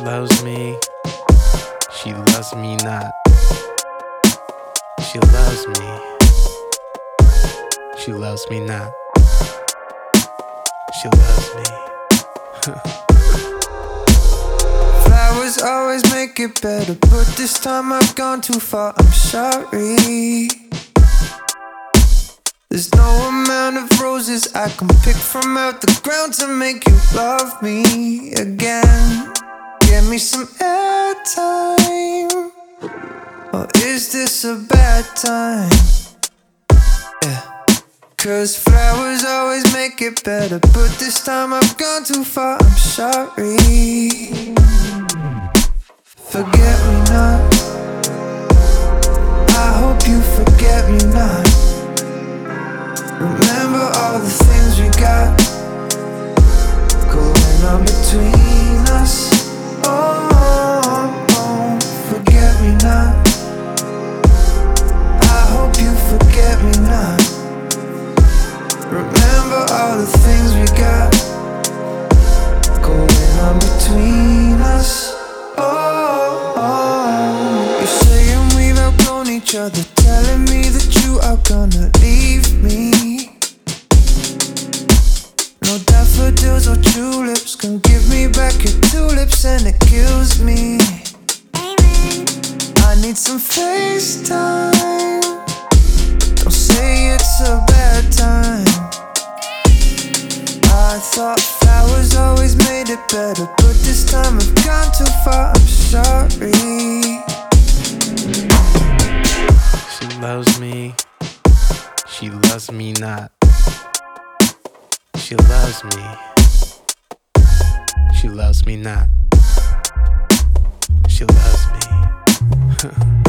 loves me, she loves me not. She loves me, she loves me not. She loves me. Flowers always make it better, but this time I've gone too far, I'm sorry. There's no amount of roses I can pick from out the ground to make you love me again. Give me some airtime, or is this a bad time? Yeah. 'Cause flowers always make it better, but this time I've gone too far, I'm sorry. Forget me not, I hope you forget me not. Remember all the things we got going on between us. Oh, forget me not, I hope you forget me not. Remember all the things we got going on between us. You're saying we've outgrown each other, telling me that you are gonna leave me. No daffodils or tulips can give me back your tulips, and it kills me. I need some FaceTime, don't say it's a bad time. I thought flowers always made it better, but this time I've gone too far, I'm sorry. She loves me, she loves me not. She loves me, she loves me not. She loves me.